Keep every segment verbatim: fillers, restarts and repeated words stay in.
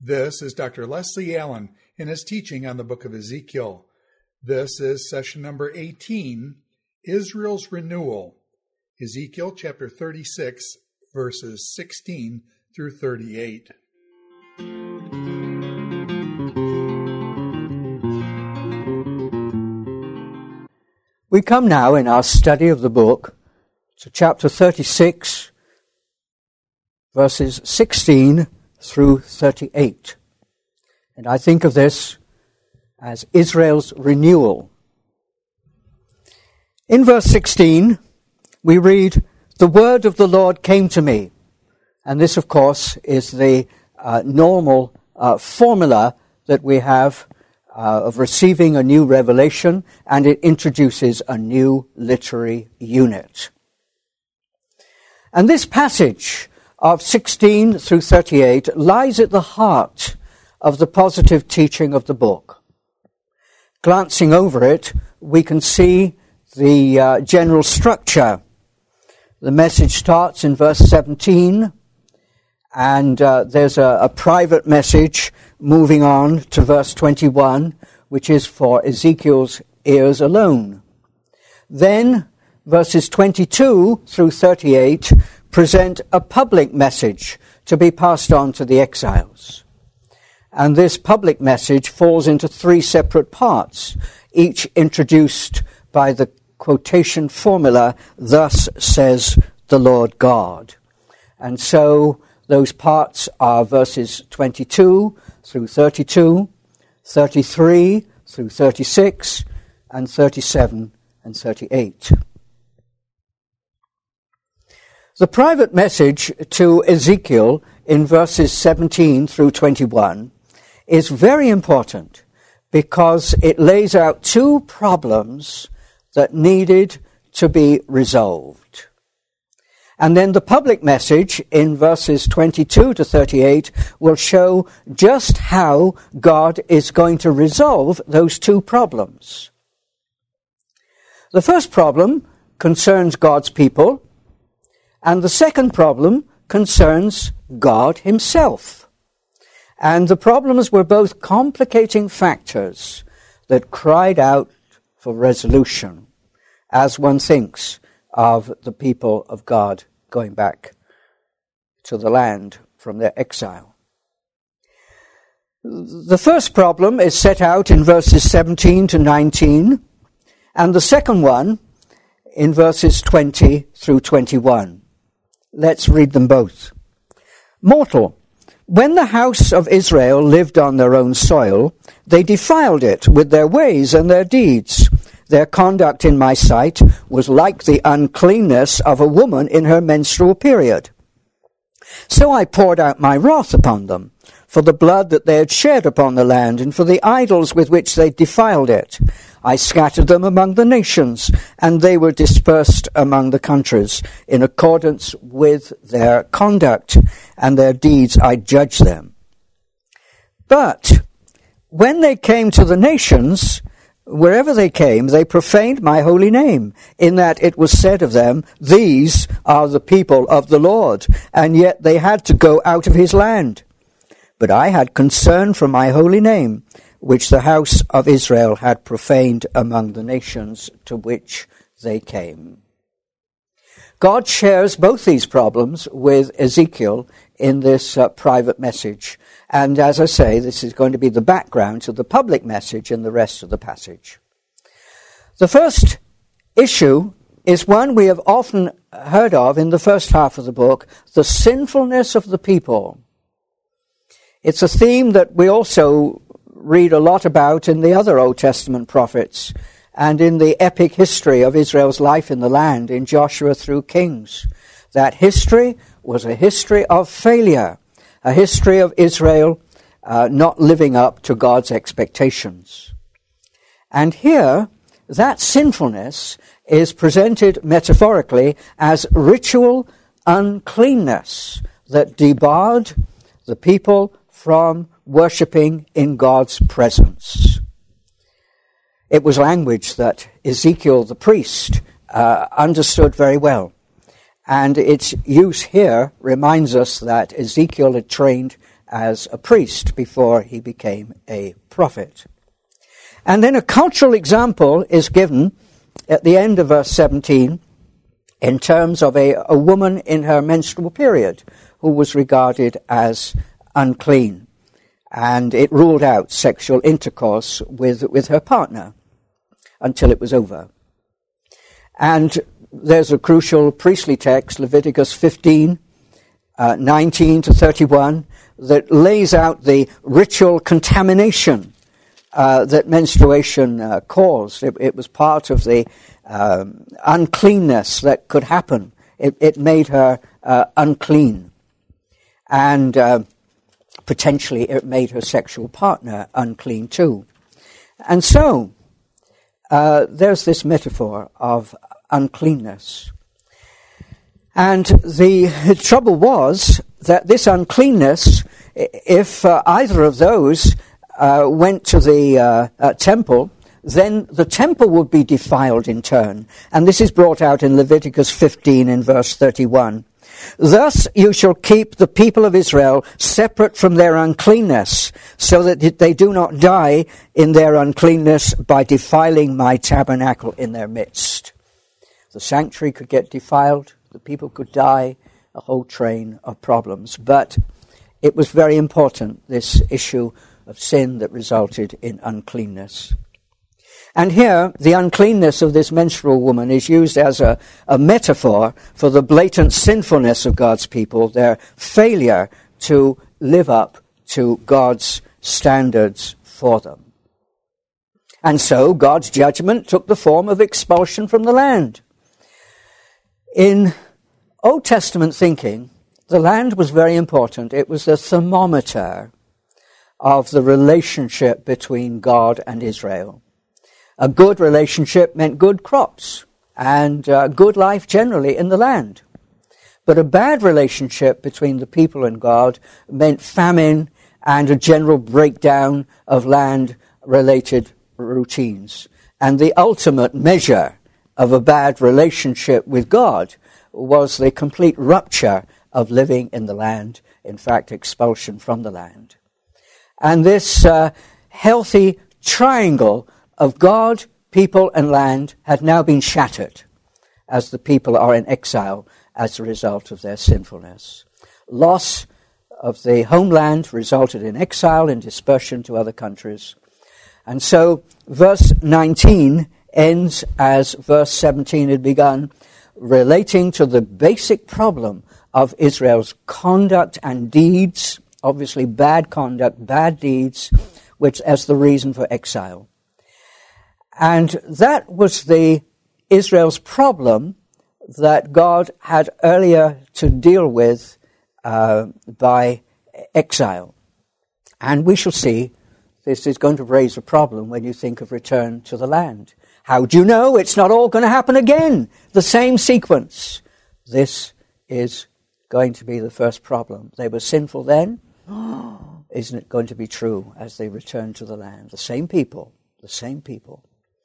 This is Doctor Leslie Allen in his teaching on the book of Ezekiel. This is session number eighteen, Israel's Renewal, Ezekiel chapter thirty-six, verses sixteen through thirty-eight. We come now in our study of the book to chapter thirty-six, verses sixteen through thirty-eight. And I think of this as Israel's renewal. In verse sixteen, we read, "The word of the Lord came to me." And this, of course, is the uh, normal uh, formula that we have uh, of receiving a new revelation, and it introduces a new literary unit. And this passage of sixteen through thirty-eight lies at the heart of the positive teaching of the book. Glancing over it, we can see the uh, general structure. The message starts in verse seventeen, and uh, there's a, a private message moving on to verse twenty-one, which is for Ezekiel's ears alone. Then verses twenty-two through thirty-eight present a public message to be passed on to the exiles. And this public message falls into three separate parts, each introduced by the quotation formula, "Thus says the Lord God." And so those parts are verses twenty-two through thirty-two, thirty-three through thirty-six, and thirty-seven and thirty-eight. The private message to Ezekiel in verses seventeen through twenty-one is very important because it lays out two problems that needed to be resolved. And then the public message in verses twenty-two to thirty-eight will show just how God is going to resolve those two problems. The first problem concerns God's people, and the second problem concerns God himself. And the problems were both complicating factors that cried out for resolution as one thinks of the people of God going back to the land from their exile. The first problem is set out in verses seventeen to nineteen, and the second one in verses twenty through twenty-one. Let's read them both. "Mortal, when the house of Israel lived on their own soil, they defiled it with their ways and their deeds. Their conduct in my sight was like the uncleanness of a woman in her menstrual period. So I poured out my wrath upon them, for the blood that they had shed upon the land, and for the idols with which they defiled it. I scattered them among the nations, and they were dispersed among the countries. In accordance with their conduct and their deeds I judged them. But when they came to the nations, wherever they came, they profaned my holy name, in that it was said of them, 'These are the people of the Lord,' and yet they had to go out of his land. But I had concern for my holy name, which the house of Israel had profaned among the nations to which they came." God shares both these problems with Ezekiel in this uh, private message. And as I say, this is going to be the background to the public message in the rest of the passage. The first issue is one we have often heard of in the first half of the book, the sinfulness of the people. It's a theme that we also read a lot about in the other Old Testament prophets and in the epic history of Israel's life in the land, in Joshua through Kings. That history was a history of failure, a history of Israel uh, not living up to God's expectations. And here, that sinfulness is presented metaphorically as ritual uncleanness that debarred the people from worshipping in God's presence. It was language that Ezekiel the priest uh, understood very well. And its use here reminds us that Ezekiel had trained as a priest before he became a prophet. And then a cultural example is given at the end of verse seventeen in terms of a, a woman in her menstrual period who was regarded as unclean. And it ruled out sexual intercourse with, with her partner until it was over. And there's a crucial priestly text, Leviticus fifteen, uh, nineteen to thirty-one, that lays out the ritual contamination uh, that menstruation uh, caused. It, it was part of the um, uncleanness that could happen. It, it made her uh, unclean. And uh, potentially it made her sexual partner unclean too. And so, uh, there's this metaphor of uncleanness. And the trouble was that this uncleanness, if uh, either of those uh, went to the uh, uh, temple, then the temple would be defiled in turn. And this is brought out in Leviticus fifteen in verse thirty-one. Thus you shall keep the people of Israel separate from their uncleanness, so that they do not die in their uncleanness by defiling my tabernacle in their midst. The sanctuary could get defiled, the people could die, a whole train of problems. But it was very important, this issue of sin that resulted in uncleanness. And here, the uncleanness of this menstrual woman is used as a, a metaphor for the blatant sinfulness of God's people, their failure to live up to God's standards for them. And so God's judgment took the form of expulsion from the land. In Old Testament thinking, the land was very important. It was the thermometer of the relationship between God and Israel. A good relationship meant good crops and uh, good life generally in the land. But a bad relationship between the people and God meant famine and a general breakdown of land-related routines. And the ultimate measure of a bad relationship with God was the complete rupture of living in the land, in fact, expulsion from the land. And this uh, healthy triangle of God, people, and land had now been shattered as the people are in exile as a result of their sinfulness. Loss of the homeland resulted in exile and dispersion to other countries. And so verse nineteen ends as verse seventeen had begun, relating to the basic problem of Israel's conduct and deeds, obviously bad conduct, bad deeds, which as the reason for exile. And that was the Israel's problem that God had earlier to deal with uh, by exile. And we shall see this is going to raise a problem when you think of return to the land. How do you know it's not all going to happen again? The same sequence. This is going to be the first problem. They were sinful then. Isn't it going to be true as they return to the land? The same people, the same people.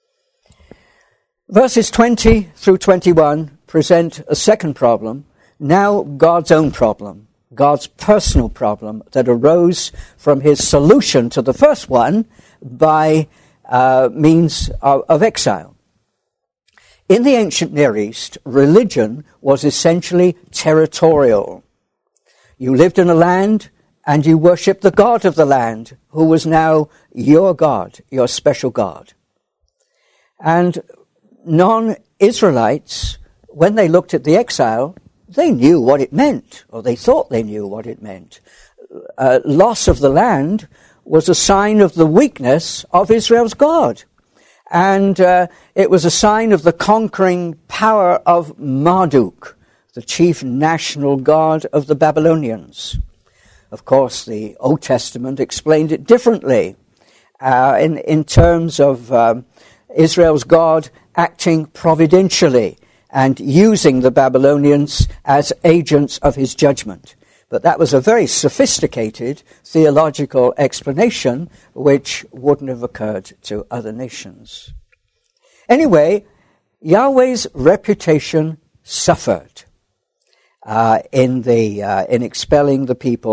Verses twenty through twenty-one present a second problem, now God's own problem, God's personal problem that arose from his solution to the first one by uh, means of, of exile. In the ancient Near East, religion was essentially territorial. You lived in a land and you worshipped the God of the land, who was now your God, your special God. And non-Israelites, when they looked at the exile, they knew what it meant, or they thought they knew what it meant. Uh, loss of the land was a sign of the weakness of Israel's God. And uh, it was a sign of the conquering power of Marduk, the chief national god of the Babylonians. Of course, the Old Testament explained it differently uh, in, in terms of um, Israel's God acting providentially and using the Babylonians as agents of his judgment. But that was a very sophisticated theological explanation which wouldn't have occurred to other nations. Anyway, Yahweh's reputation suffered uh, in the uh, in expelling the people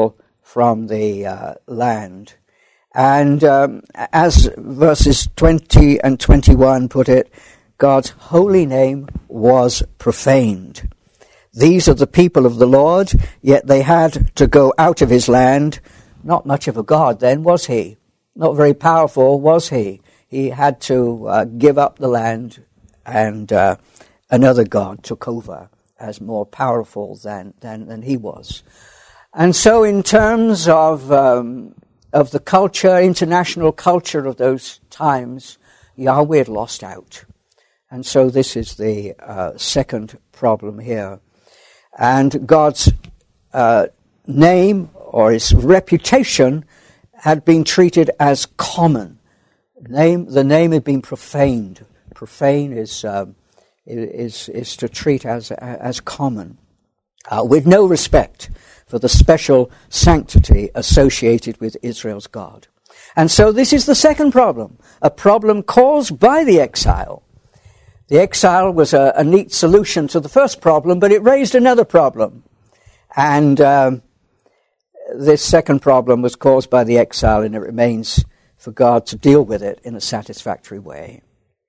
from the uh, land. And um, as verses twenty and twenty-one put it, God's holy name was profaned. These are the people of the Lord, yet they had to go out of his land. Not much of a God then, was he? Not very powerful, was he? He had to uh, give up the land, and uh, another God took over as more powerful than, than, than he was. And so in terms of um, of the culture, international culture of those times, Yahweh had lost out. And so this is the uh, second problem here. And God's uh, name or his reputation had been treated as common. Name, the name had been profaned. Profane is um, is is to treat as as common, uh, with no respect for the special sanctity associated with Israel's God. And so this is the second problem, a problem caused by the exile. The exile was a, a neat solution to the first problem, but it raised another problem. And um, this second problem was caused by the exile, and it remains for God to deal with it in a satisfactory way.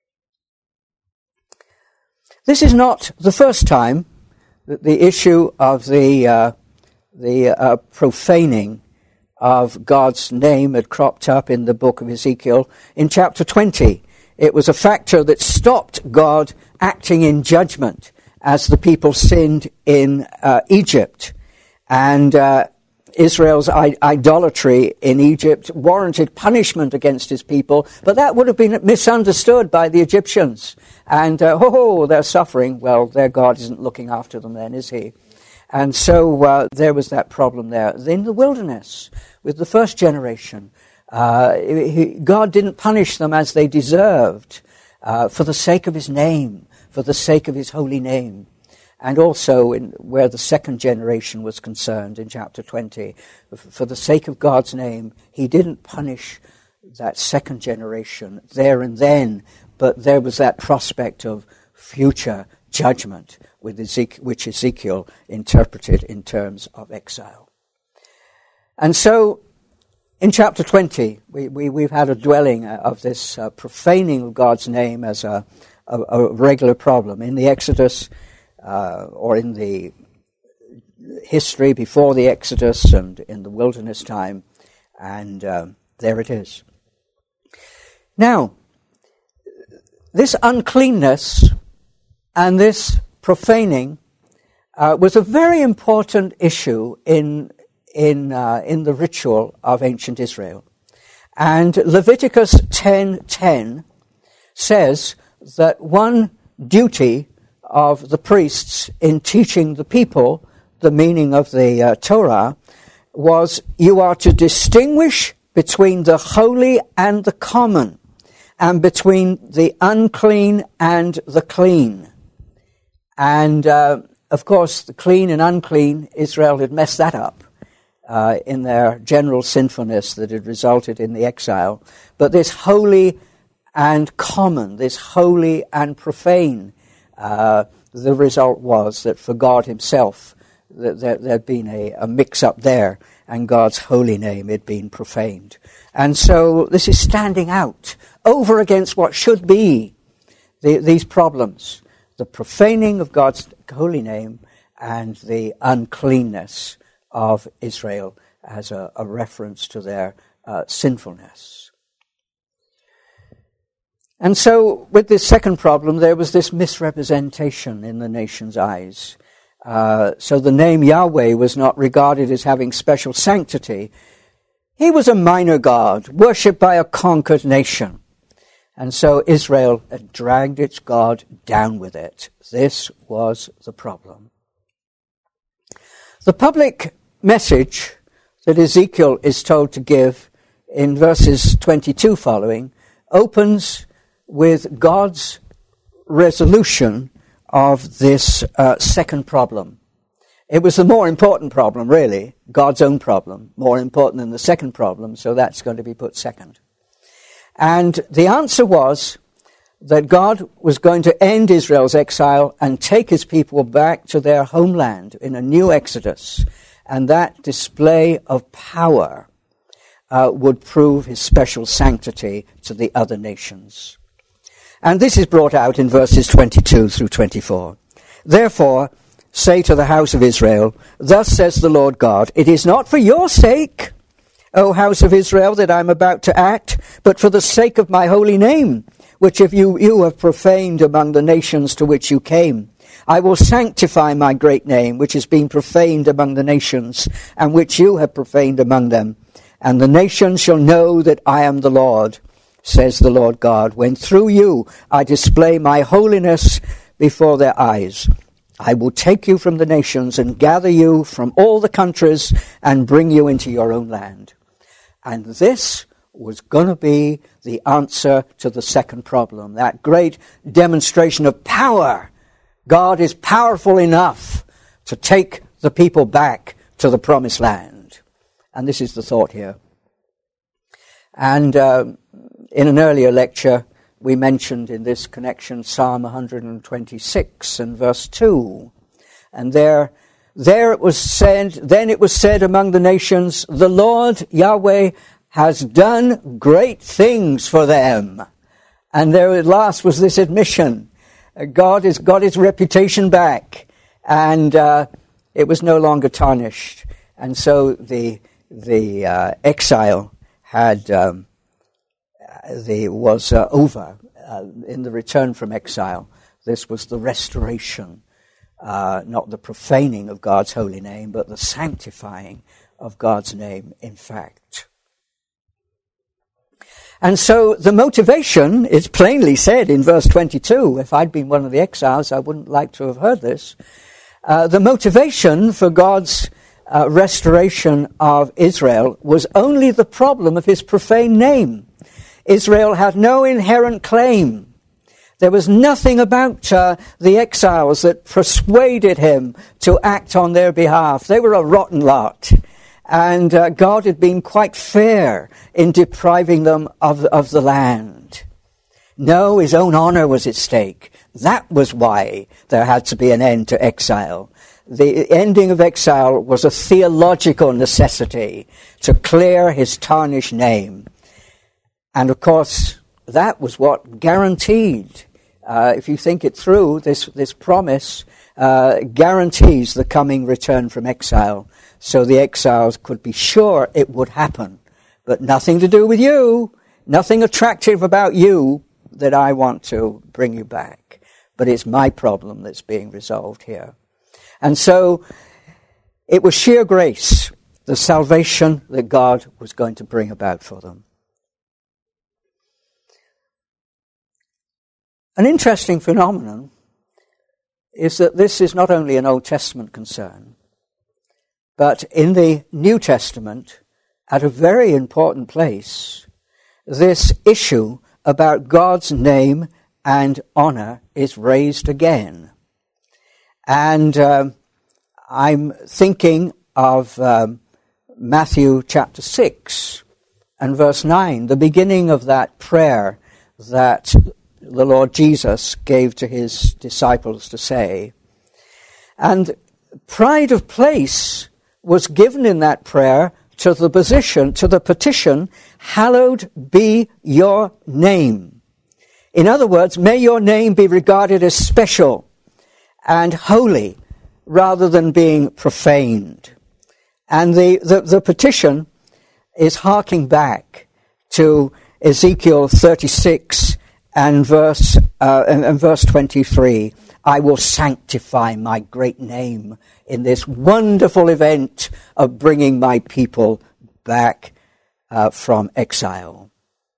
This is not the first time that the issue of the uh, the uh, profaning of God's name had cropped up in the book of Ezekiel. In chapter twenty, it was a factor that stopped God acting in judgment as the people sinned in uh, Egypt. And uh, Israel's I- idolatry in Egypt warranted punishment against his people, but that would have been misunderstood by the Egyptians. And, uh, oh, they're suffering. Well, their God isn't looking after them then, is he? And so uh, there was that problem there. In the wilderness, with the first generation, uh, he, God didn't punish them as they deserved uh, for the sake of his name, for the sake of his holy name. And also in where the second generation was concerned in chapter twenty, for the sake of God's name, he didn't punish that second generation there and then, but there was that prospect of future judgment, with Ezekiel, which Ezekiel interpreted in terms of exile. And so, in chapter twenty, we, we, we've had a dwelling of this uh, profaning of God's name as a, a, a regular problem. In the Exodus, uh, or in the history before the Exodus and in the wilderness time, and um, there it is. Now, this uncleanness and this profaning uh, was a very important issue in in uh, in the ritual of ancient Israel. And Leviticus ten ten says that one duty of the priests in teaching the people the meaning of the uh, Torah was, you are to distinguish between the holy and the common, and between the unclean and the clean. And, uh, of course, the clean and unclean, Israel had messed that up uh, in their general sinfulness that had resulted in the exile. But this holy and common, this holy and profane, uh, the result was that for God himself, that there had been a, a mix-up there, and God's holy name had been profaned. And so this is standing out over against what should be the, these problems. The profaning of God's holy name and the uncleanness of Israel as a, a reference to their uh, sinfulness. And so with this second problem, there was this misrepresentation in the nation's eyes. Uh, so the name Yahweh was not regarded as having special sanctity. He was a minor god, worshipped by a conquered nation. And so Israel had dragged its God down with it. This was the problem. The public message that Ezekiel is told to give in verses twenty-two following opens with God's resolution of this uh, second problem. It was the more important problem, really, God's own problem, more important than the second problem, so that's going to be put second. And the answer was that God was going to end Israel's exile and take his people back to their homeland in a new exodus. and that display of power uh, would prove his special sanctity to the other nations. And this is brought out in verses twenty-two through twenty-four. Therefore, say to the house of Israel, thus says the Lord God, it is not for your sake, O house of Israel, that I am about to act, but for the sake of my holy name, which if you, you have profaned among the nations to which you came. I will sanctify my great name, which has been profaned among the nations, and which you have profaned among them. And the nations shall know that I am the Lord, says the Lord God, when through you I display my holiness before their eyes. I will take you from the nations and gather you from all the countries and bring you into your own land. And this was going to be the answer to the second problem, that great demonstration of power. God is powerful enough to take the people back to the promised land. And this is the thought here. And uh, in an earlier lecture, we mentioned in this connection Psalm one twenty-six and verse two. And there, there it was said, then it was said among the nations, the Lord Yahweh has done great things for them. And there at last was this admission. God has got his reputation back. And uh, it was no longer tarnished. And so the the uh, exile had um, the was uh, over. Uh, in the return from exile, this was the restoration, uh, not the profaning of God's holy name, but the sanctifying of God's name, in fact. And so the motivation is plainly said in verse twenty-two. If I'd been one of the exiles, I wouldn't like to have heard this. Uh, the motivation for God's uh, restoration of Israel was only the problem of his profane name. Israel had no inherent claim. There was nothing about uh, the exiles that persuaded him to act on their behalf. They were a rotten lot. And uh, God had been quite fair in depriving them of, of the land. No, his own honor was at stake. That was why there had to be an end to exile. The ending of exile was a theological necessity to clear his tarnished name. And of course, that was what guaranteed, uh, if you think it through, this, this promise uh, guarantees the coming return from exile. So the exiles could be sure it would happen. But nothing to do with you, nothing attractive about you that I want to bring you back. But it's my problem that's being resolved here. And so it was sheer grace, the salvation that God was going to bring about for them. An interesting phenomenon is that this is not only an Old Testament concern, but in the New Testament, at a very important place, this issue about God's name and honor is raised again. And um, I'm thinking of um, Matthew chapter six and verse nine, the beginning of that prayer that the Lord Jesus gave to his disciples to say. And pride of place was given in that prayer to the position, to the petition, hallowed be your name. In other words, may your name be regarded as special and holy rather than being profaned. And the, the, the petition is harking back to Ezekiel thirty-six and verse, uh, and, and verse twenty-three. I will sanctify my great name in this wonderful event of bringing my people back uh, from exile.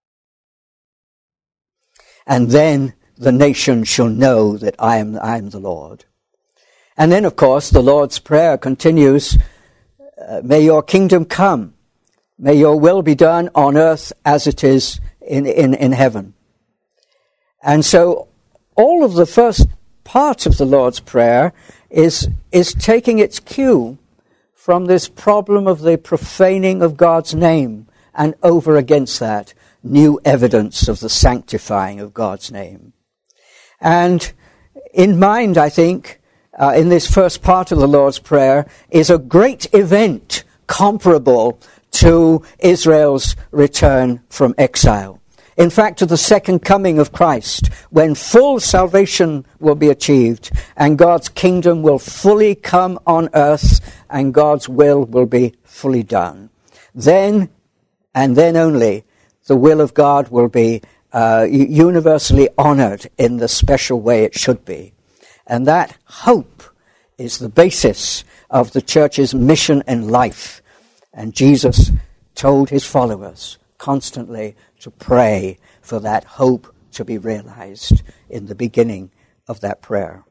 And then the nation shall know that I am, I am the Lord. And then, of course, the Lord's Prayer continues, uh, may your kingdom come. May your will be done on earth as it is in, in, in heaven. And so all of the first part of the Lord's Prayer is, is taking its cue from this problem of the profaning of God's name, and over against that, new evidence of the sanctifying of God's name. And in mind, I think, uh, in this first part of the Lord's Prayer is a great event comparable to Israel's return from exile. In fact, to the second coming of Christ, when full salvation will be achieved and God's kingdom will fully come on earth and God's will will be fully done. Then, and then only, the will of God will be uh, universally honored in the special way it should be. And that hope is the basis of the church's mission and life. And Jesus told his followers constantly to pray for that hope to be realized in the beginning of that prayer.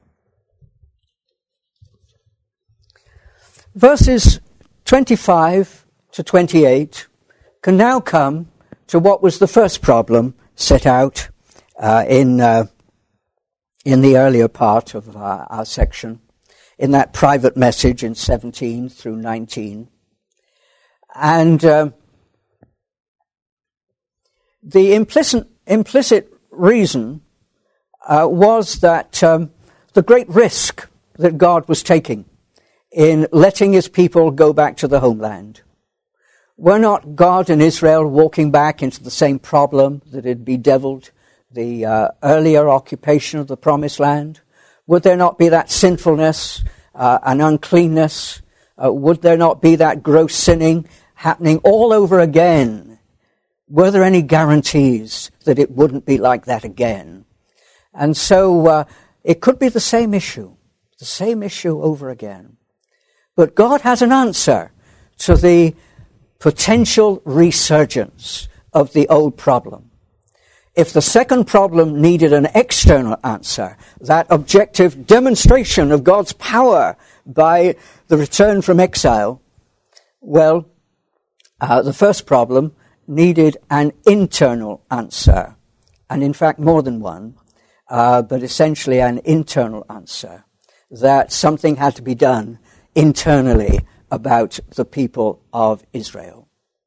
Verses twenty-five to twenty-eight can now come to what was the first problem set out uh, in uh, in the earlier part of our, our section, in that private message in seventeen through nineteen. And uh, the implicit, implicit reason uh, was that um, the great risk that God was taking in letting his people go back to the homeland. Were not God and Israel walking back into the same problem that had bedeviled the uh, earlier occupation of the Promised Land? Would there not be that sinfulness uh, and uncleanness? Uh, would there not be that gross sinning happening all over again? Were there any guarantees that it wouldn't be like that again? And so uh, it could be the same issue, the same issue over again. But God has an answer to the potential resurgence of the old problem. If the second problem needed an external answer, that objective demonstration of God's power by the return from exile, well, uh, the first problem needed an internal answer, and in fact more than one, uh, but essentially an internal answer, that something had to be done internally about the people of Israel.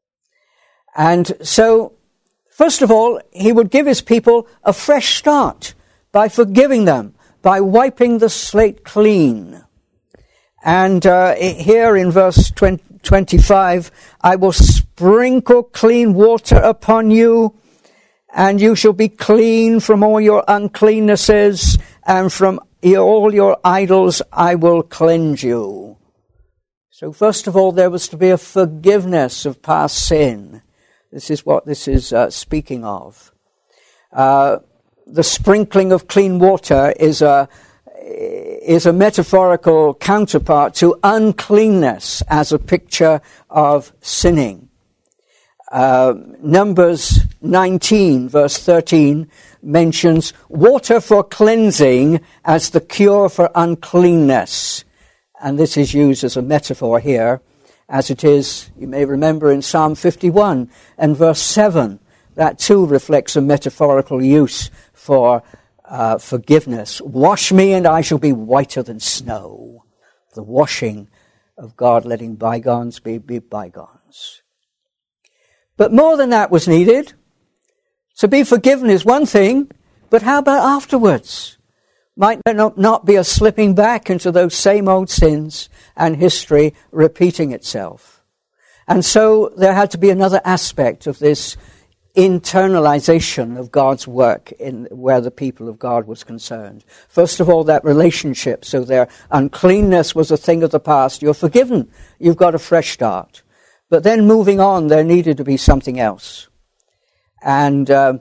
And so, first of all, he would give his people a fresh start by forgiving them, by wiping the slate clean. And uh, here in verse twenty-five, I will sprinkle clean water upon you, and you shall be clean from all your uncleannesses, and from all your idols I will cleanse you. So first of all, there was to be a forgiveness of past sin. This is what this is uh, speaking of. Uh, the sprinkling of clean water is a is a metaphorical counterpart to uncleanness as a picture of sinning. Uh, Numbers nineteen, verse thirteen, mentions water for cleansing as the cure for uncleanness. And this is used as a metaphor here, as it is, you may remember, in Psalm fifty-one and verse seven. That too reflects a metaphorical use for uh, forgiveness. Wash me and I shall be whiter than snow. The washing of God, letting bygones be, be bygones. But more than that was needed. To be forgiven is one thing, but how about afterwards? Might there not, not be a slipping back into those same old sins and history repeating itself? And so there had to be another aspect of this internalization of God's work in where the people of God was concerned. First of all, that relationship. So their uncleanness was a thing of the past. You're forgiven. You've got a fresh start. But then moving on, there needed to be something else. And uh,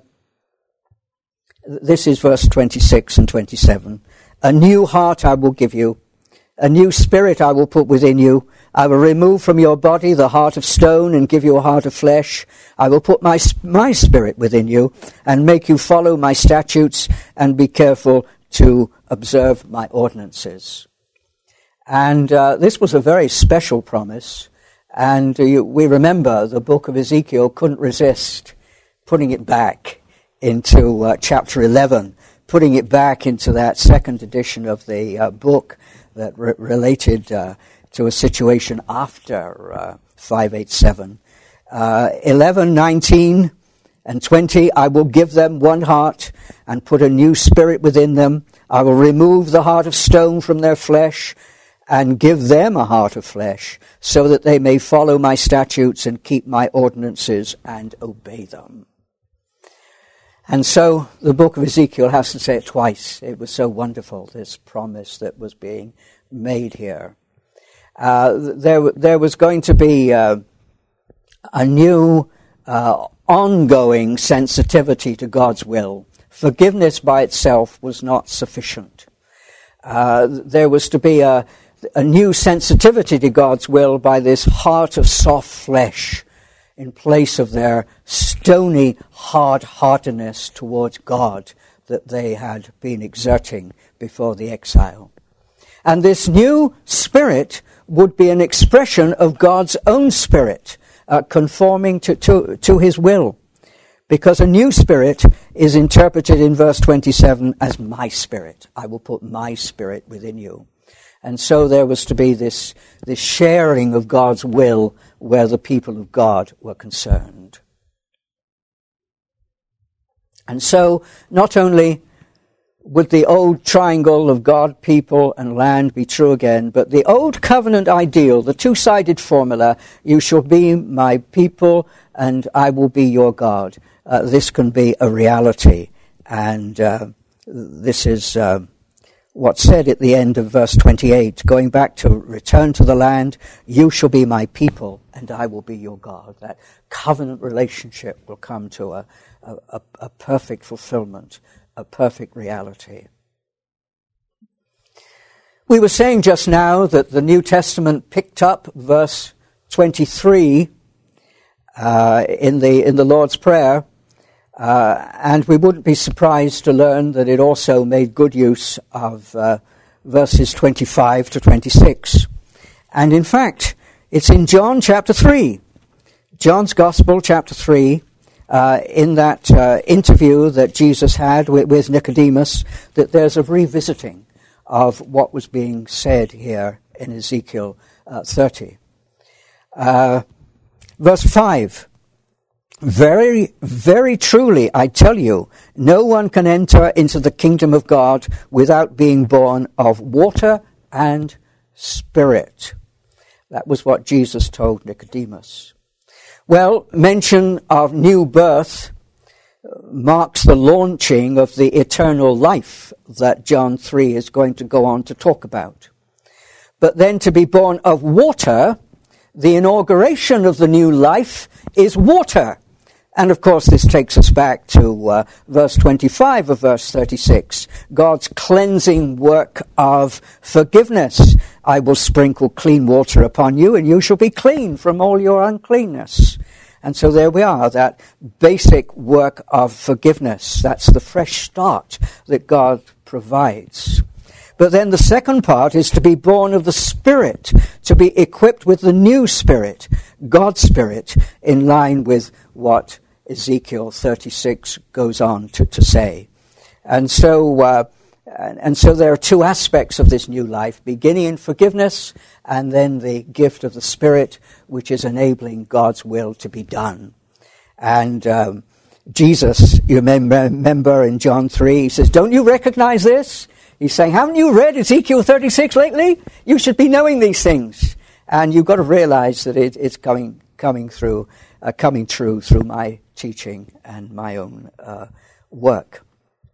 this is verse twenty-six and twenty-seven. A new heart I will give you. A new spirit I will put within you. I will remove from your body the heart of stone and give you a heart of flesh. I will put my my spirit within you and make you follow my statutes and be careful to observe my ordinances. And uh, this was a very special promise. And uh, you, we remember the book of Ezekiel couldn't resist putting it back into uh, chapter eleven, putting it back into that second edition of the uh, book that re- related uh, to a situation after uh, five eighty-seven. Uh, eleven, nineteen, and twenty, I will give them one heart and put a new spirit within them. I will remove the heart of stone from their flesh and give them a heart of flesh, so that they may follow my statutes and keep my ordinances and obey them. And so the book of Ezekiel has to say it twice. It was so wonderful, this promise that was being made here. Uh, there, there was going to be uh, a new, uh, ongoing sensitivity to God's will. Forgiveness by itself was not sufficient. Uh, there was to be a, a new sensitivity to God's will by this heart of soft flesh, in place of their stony hard-heartedness towards God that they had been exerting before the exile. And this new spirit would be an expression of God's own spirit, uh, conforming to, to, to his will. Because a new spirit is interpreted in verse twenty-seven as my spirit. I will put my spirit within you. And so there was to be this, this sharing of God's will where the people of God were concerned. And so not only would the old triangle of God, people, and land be true again, but the old covenant ideal, the two-sided formula, you shall be my people and I will be your God, uh, this can be a reality. And uh, this is uh, what's said at the end of verse twenty-eight, going back to return to the land, you shall be my people and I will be your God. That covenant relationship will come to a, a, a perfect fulfillment, a perfect reality. We were saying just now that the New Testament picked up verse twenty-three uh, in the in the Lord's Prayer, uh, and we wouldn't be surprised to learn that it also made good use of uh, verses twenty-five to twenty-six. And in fact, it's in John chapter three, John's Gospel chapter three, Uh, in that uh, interview that Jesus had with, with Nicodemus, that there's a revisiting of what was being said here in Ezekiel uh, thirty. Uh, verse five, Very, very truly, I tell you, no one can enter into the kingdom of God without being born of water and spirit. That was what Jesus told Nicodemus. Well, mention of new birth marks the launching of the eternal life that John three is going to go on to talk about. But then to be born of water, the inauguration of the new life is water. And of course this takes us back to uh, verse twenty-five of verse thirty-six. God's cleansing work of forgiveness. I will sprinkle clean water upon you and you shall be clean from all your uncleanness. And so there we are, that basic work of forgiveness. That's the fresh start that God provides. But then the second part is to be born of the Spirit, to be equipped with the new Spirit, God's Spirit, in line with what Ezekiel thirty-six goes on to, to say. And so, uh, and, and so there are two aspects of this new life, beginning in forgiveness and then the gift of the Spirit, which is enabling God's will to be done. And um, Jesus, you remember in John three, he says, don't you recognize this? He's saying, haven't you read Ezekiel thirty-six lately? You should be knowing these things. And you've got to realize that it, it's coming coming through, uh, coming true through my teaching and my own uh, work.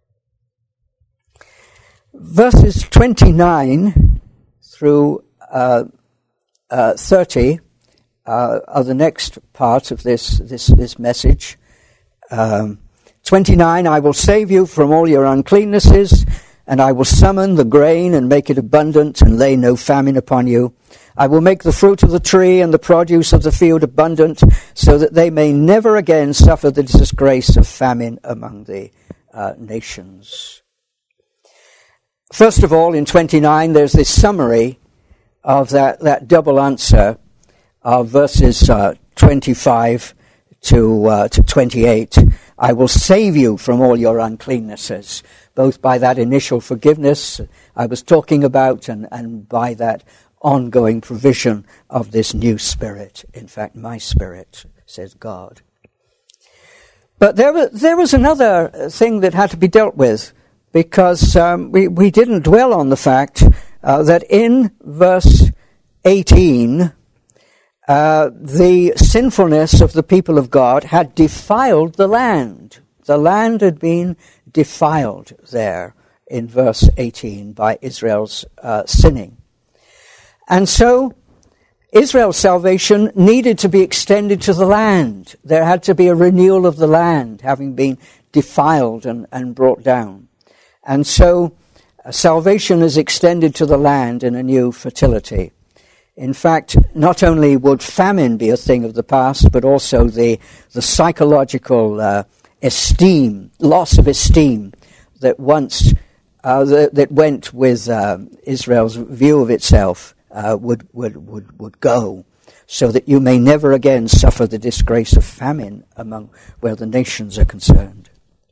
Verses twenty-nine through uh, uh, thirty uh, are the next part of this this, this message. Um, twenty-nine, I will save you from all your uncleannesses, and I will summon the grain and make it abundant and lay no famine upon you. I will make the fruit of the tree and the produce of the field abundant, so that they may never again suffer the disgrace of famine among the uh, nations. First of all, in twenty-nine, there's this summary of that, that double answer of verses uh, twenty-five to, uh, to twenty-eight. I will save you from all your uncleannesses, both by that initial forgiveness I was talking about and, and by that ongoing provision of this new Spirit. In fact, my Spirit, says God. But there was, there was another thing that had to be dealt with because um, we, we didn't dwell on the fact uh, that in verse eighteen, uh, the sinfulness of the people of God had defiled the land. The land had been defiled there in verse eighteen by Israel's uh, sinning. And so Israel's salvation needed to be extended to the land. There had to be a renewal of the land, having been defiled and, and brought down. And so uh, salvation is extended to the land in a new fertility. In fact, not only would famine be a thing of the past, but also the, the psychological uh, esteem, loss of esteem that once uh, that, that went with uh, Israel's view of itself uh, would, would would would go, so that you may never again suffer the disgrace of famine among where the nations are concerned.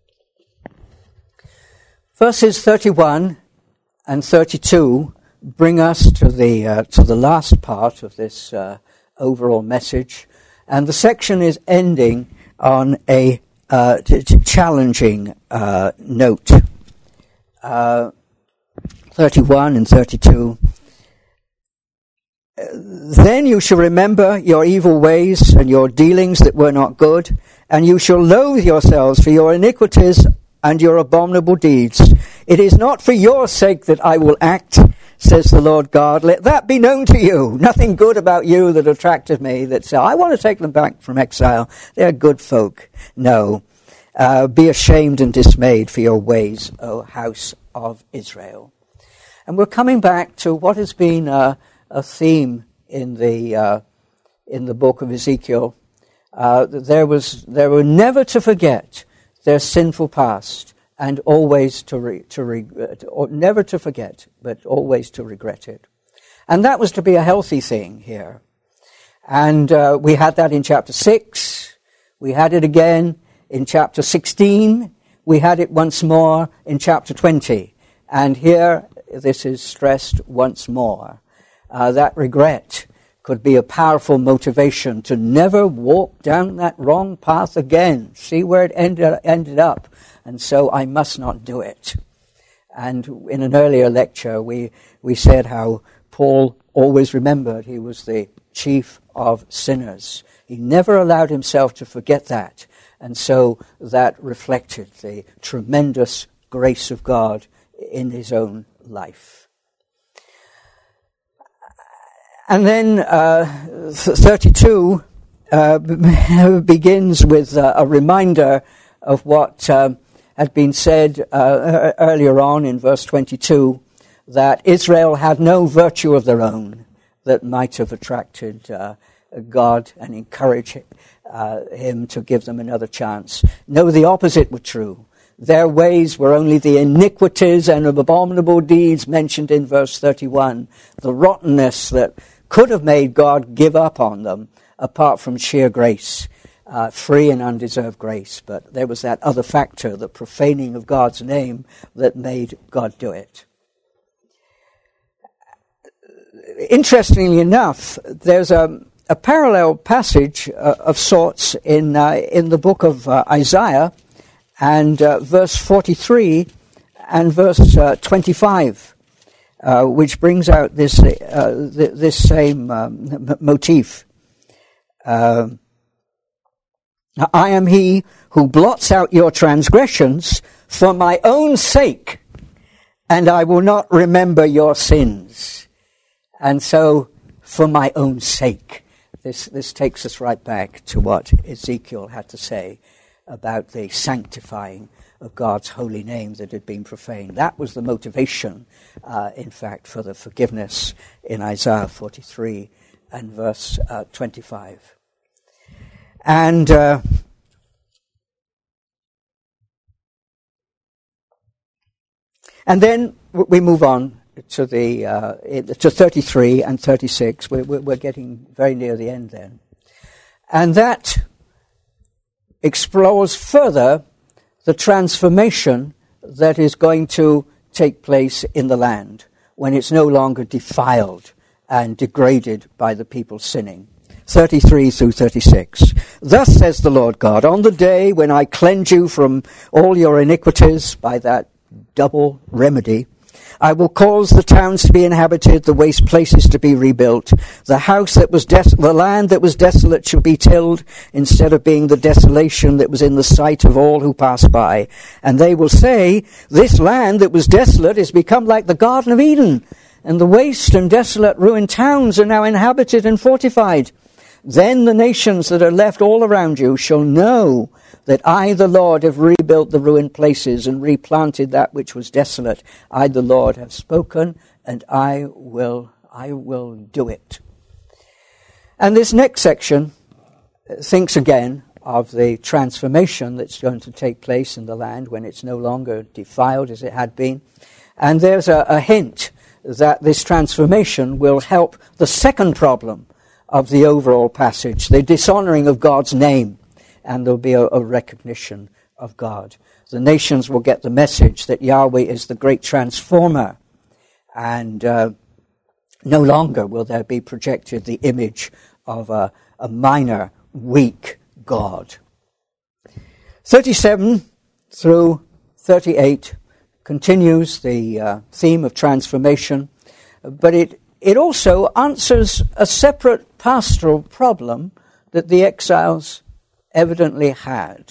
Verses thirty-one and thirty-two bring us to the uh, to the last part of this uh, overall message, and the section is ending on a uh, t- t- challenging uh, note. Uh, thirty-one and thirty-two. Then you shall remember your evil ways and your dealings that were not good, and you shall loathe yourselves for your iniquities and your abominable deeds. It is not for your sake that I will act, says the Lord God. Let that be known to you. Nothing good about you that attracted me, that said, I want to take them back from exile. They're good folk. No. Uh, be ashamed and dismayed for your ways, O house of Israel. And we're coming back to what has been uh, a theme in the uh, in the book of Ezekiel. Uh, there was there were never to forget their sinful past, and always to re, to re, or never to forget, but always to regret it. And that was to be a healthy thing here. And uh, we had that in chapter six. We had it again in chapter sixteen. We had it once more in chapter twenty. And here this is stressed once more. Uh, that regret could be a powerful motivation to never walk down that wrong path again. See where it ended, ended up. And so I must not do it. And in an earlier lecture, we, we said how Paul always remembered he was the chief of sinners. He never allowed himself to forget that. And so that reflected the tremendous grace of God in his own life. And then uh, thirty-two uh, begins with uh, a reminder of what um, had been said uh, earlier on in verse twenty-two, that Israel had no virtue of their own that might have attracted uh, God and encouraged uh, him to give them another chance. No, the opposite were true. Their ways were only the iniquities and abominable deeds mentioned in verse thirty-one, the rottenness that could have made God give up on them apart from sheer grace, uh, free and undeserved grace. But there was that other factor, the profaning of God's name, that made God do it. Interestingly enough, there's a, a parallel passage uh, of sorts in uh, in the book of uh, Isaiah, and uh, verse forty-three and verse uh, twenty-five. Uh, which brings out this uh, th- this same um, m- motif. Uh, I am he who blots out your transgressions for my own sake, and I will not remember your sins. And so, for my own sake, this this takes us right back to what Ezekiel had to say about the sanctifying of God's holy name that had been profaned. That was the motivation, uh, in fact, for the forgiveness in Isaiah forty-three and verse uh, twenty-five. And uh, and then we move on to the uh, to thirty-three and thirty-six. We're, we're getting very near the end then, and that explores further the transformation that is going to take place in the land when it's no longer defiled and degraded by the people sinning. thirty-three through thirty-six. Thus says the Lord God, on the day when I cleanse you from all your iniquities by that double remedy. I will cause the towns to be inhabited, the waste places to be rebuilt. The house that was des- the land that was desolate shall be tilled, instead of being the desolation that was in the sight of all who pass by. And they will say, this land that was desolate has become like the Garden of Eden, and the waste and desolate ruined towns are now inhabited and fortified. Then the nations that are left all around you shall know that I, the Lord, have rebuilt the ruined places and replanted that which was desolate. I, the Lord, have spoken, and I will, I will do it. And this next section thinks again of the transformation that's going to take place in the land when it's no longer defiled as it had been. And there's a, a hint that this transformation will help the second problem of the overall passage, the dishonoring of God's name, and there'll be a, a recognition of God. The nations will get the message that Yahweh is the great transformer, and uh, no longer will there be projected the image of a, a minor, weak God. thirty-seven through thirty-eight continues the uh, theme of transformation, but it It also answers a separate pastoral problem that the exiles evidently had.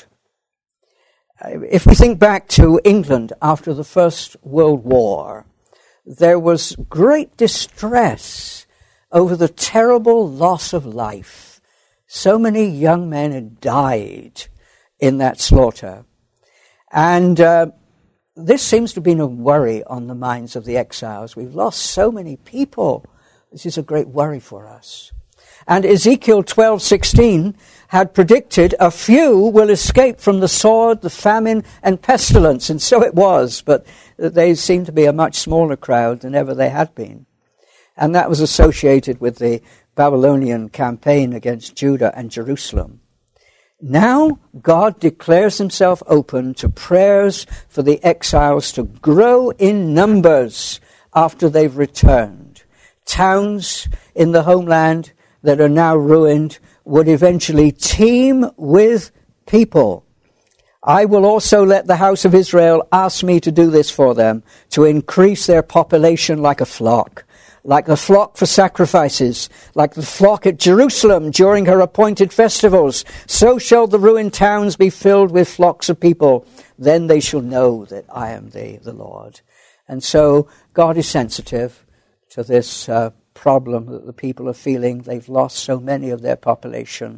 If we think back to England after the First World War, there was great distress over the terrible loss of life. So many young men had died in that slaughter. And uh, this seems to have been a worry on the minds of the exiles. We've lost so many people. This is a great worry for us. And Ezekiel twelve sixteen had predicted a few will escape from the sword, the famine, and pestilence. And so it was, but they seemed to be a much smaller crowd than ever they had been. And that was associated with the Babylonian campaign against Judah and Jerusalem. Now God declares himself open to prayers for the exiles to grow in numbers after they've returned. Towns in the homeland that are now ruined would eventually teem with people. I will also let the house of Israel ask me to do this for them, to increase their population like a flock, like the flock for sacrifices, like the flock at Jerusalem during her appointed festivals. So shall the ruined towns be filled with flocks of people. Then they shall know that I am the, the Lord. And so God is sensitive to this uh, problem that the people are feeling. They've lost so many of their population.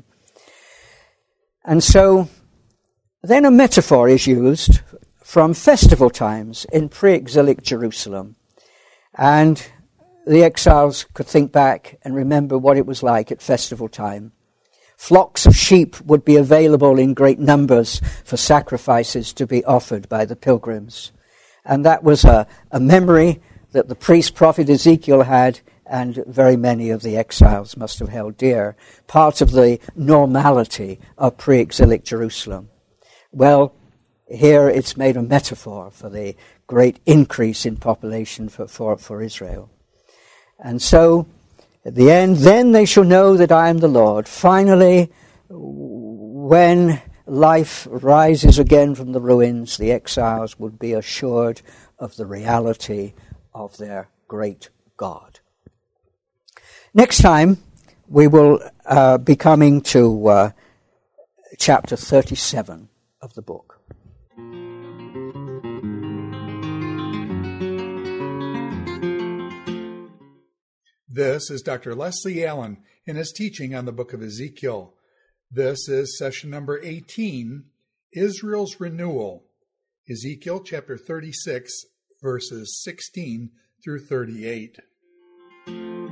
And so then a metaphor is used from festival times in pre-exilic Jerusalem. And the exiles could think back and remember what it was like at festival time. Flocks of sheep would be available in great numbers for sacrifices to be offered by the pilgrims. And that was a, a memory that the priest prophet Ezekiel had, and very many of the exiles must have held dear. Part of the normality of pre-exilic Jerusalem. Well, here it's made a metaphor for the great increase in population for, for, for Israel. And so, at the end, then they shall know that I am the Lord. Finally, when life rises again from the ruins, the exiles would be assured of the reality of their great God. Next time, we will uh, be coming to uh, chapter thirty-seven of the book. This is Doctor Leslie Allen in his teaching on the book of Ezekiel. This is session number eighteen, Israel's Renewal, Ezekiel chapter thirty-six, verses sixteen through thirty-eight.